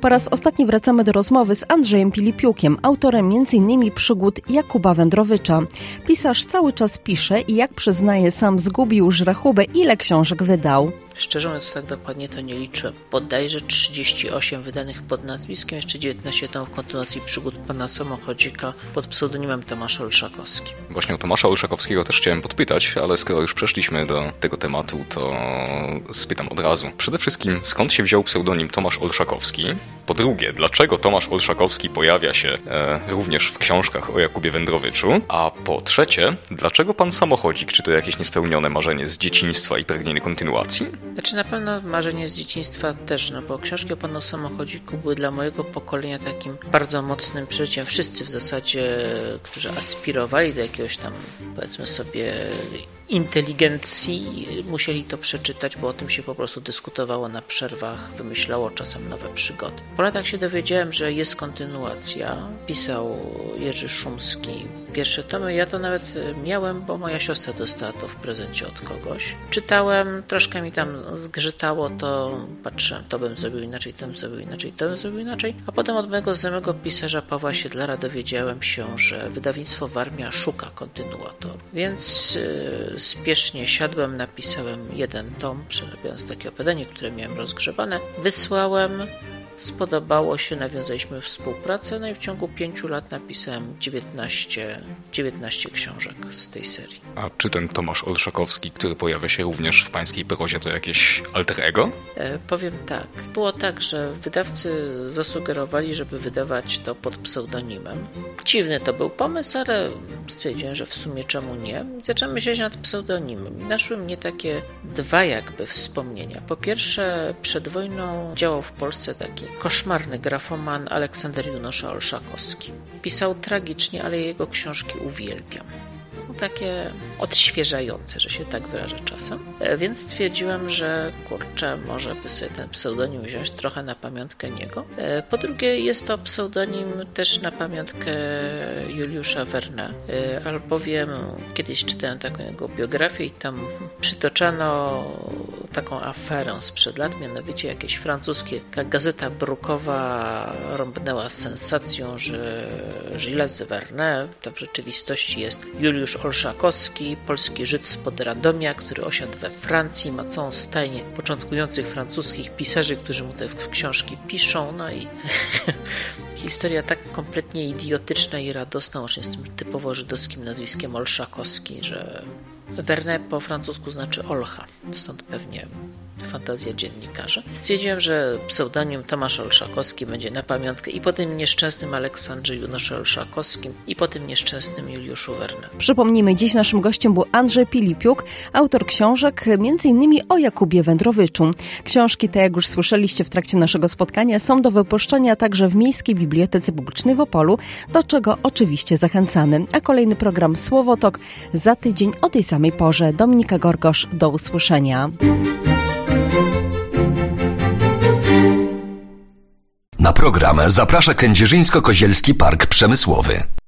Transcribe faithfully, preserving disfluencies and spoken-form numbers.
Po raz ostatni wracamy do rozmowy z Andrzejem Pilipiukiem, autorem między innymi przygód Jakuba Wędrowycza. Pisarz cały czas pisze i jak przyznaje sam, zgubił już rachubę, ile książek wydał. Szczerze mówiąc, tak dokładnie to nie liczę. Bodajże trzydzieści osiem wydanych pod nazwiskiem, jeszcze dziewiętnaście tomów kontynuacji przygód pana samochodzika pod pseudonimem Tomasz Olszakowski. Właśnie o Tomasza Olszakowskiego też chciałem podpytać, ale skoro już przeszliśmy do tego tematu, to spytam od razu. Przede wszystkim, skąd się wziął pseudonim Tomasz Olszakowski? Po drugie, dlaczego Tomasz Olszakowski pojawia się e, również w książkach o Jakubie Wędrowyczu? A po trzecie, dlaczego pan samochodzik? Czy to jakieś niespełnione marzenie z dzieciństwa i pragnienie kontynuacji? Znaczy na pewno marzenie z dzieciństwa też, no bo książki o panu samochodziku były dla mojego pokolenia takim bardzo mocnym przeżyciem. Wszyscy w zasadzie, którzy aspirowali do jakiegoś tam, powiedzmy sobie, inteligencji, musieli to przeczytać, bo o tym się po prostu dyskutowało na przerwach, wymyślało czasem nowe przygody. Po latach się dowiedziałem, że jest kontynuacja. Pisał Jerzy Szumski pierwsze tomy. Ja to nawet miałem, bo moja siostra dostała to w prezencie od kogoś. Czytałem, troszkę mi tam zgrzytało, to patrzyłem, to bym zrobił inaczej, to bym zrobił inaczej, to bym zrobił inaczej. A potem od mojego znajomego pisarza Pawła Siedlara dowiedziałem się, że wydawnictwo Warmia szuka kontynuatorów. Więc yy, spiesznie siadłem, napisałem jeden tom, przerabiając takie opowiadanie, które miałem rozgrzebane. Wysłałem, spodobało się, nawiązaliśmy współpracę, no i w ciągu pięciu lat napisałem dziewiętnaście, dziewiętnaście książek z tej serii. A czy ten Tomasz Olszakowski, który pojawia się również w pańskiej prozie, to jakieś alter ego? E, powiem tak. Było tak, że wydawcy zasugerowali, żeby wydawać to pod pseudonimem. Dziwny to był pomysł, ale stwierdziłem, że w sumie czemu nie. Zacząłem myśleć nad pseudonimem i naszły mnie takie dwa jakby wspomnienia. Po pierwsze, przed wojną działał w Polsce taki koszmarny grafoman Aleksander Junosza Olszakowski. Pisał tragicznie, ale jego książki uwielbiam. Są takie odświeżające, że się tak wyrażę czasem. Więc stwierdziłem, że kurczę, może by sobie ten pseudonim wziąć trochę na pamiątkę niego. Po drugie, jest to pseudonim też na pamiątkę Juliusza Verne, albowiem kiedyś czytałem taką jego biografię i tam przytoczano taką aferę sprzed lat, mianowicie jakieś francuskie gazeta brukowa rąbnęła sensacją, że Gilles Verne to w rzeczywistości jest Juliusz Olszakowski, polski Żyd spod Radomia, który osiadł we Francji, ma całą stajnię początkujących francuskich pisarzy, którzy mu te książki piszą, no i historia tak kompletnie idiotyczna i radosna, łącznie z tym typowo żydowskim nazwiskiem Olszakowski, że Verne po francusku znaczy Olcha, stąd pewnie fantazja dziennikarza. Stwierdziłem, że pseudonim Tomasz Olszakowski będzie na pamiątkę i po tym nieszczęsnym Aleksandrze Junoszu Olszakowskim i po tym nieszczęsnym Juliuszu Verne. Przypomnijmy, dziś naszym gościem był Andrzej Pilipiuk, autor książek między innymi o Jakubie Wędrowyczu. Książki te, jak już słyszeliście w trakcie naszego spotkania, są do wypuszczenia także w Miejskiej Bibliotece Publicznej w Opolu, do czego oczywiście zachęcamy. A kolejny program Słowotok za tydzień o tej samej porze. Dominika Gorgosz, do usłyszenia. Na program zaprasza Kędzierzyńsko-Kozielski Park Przemysłowy.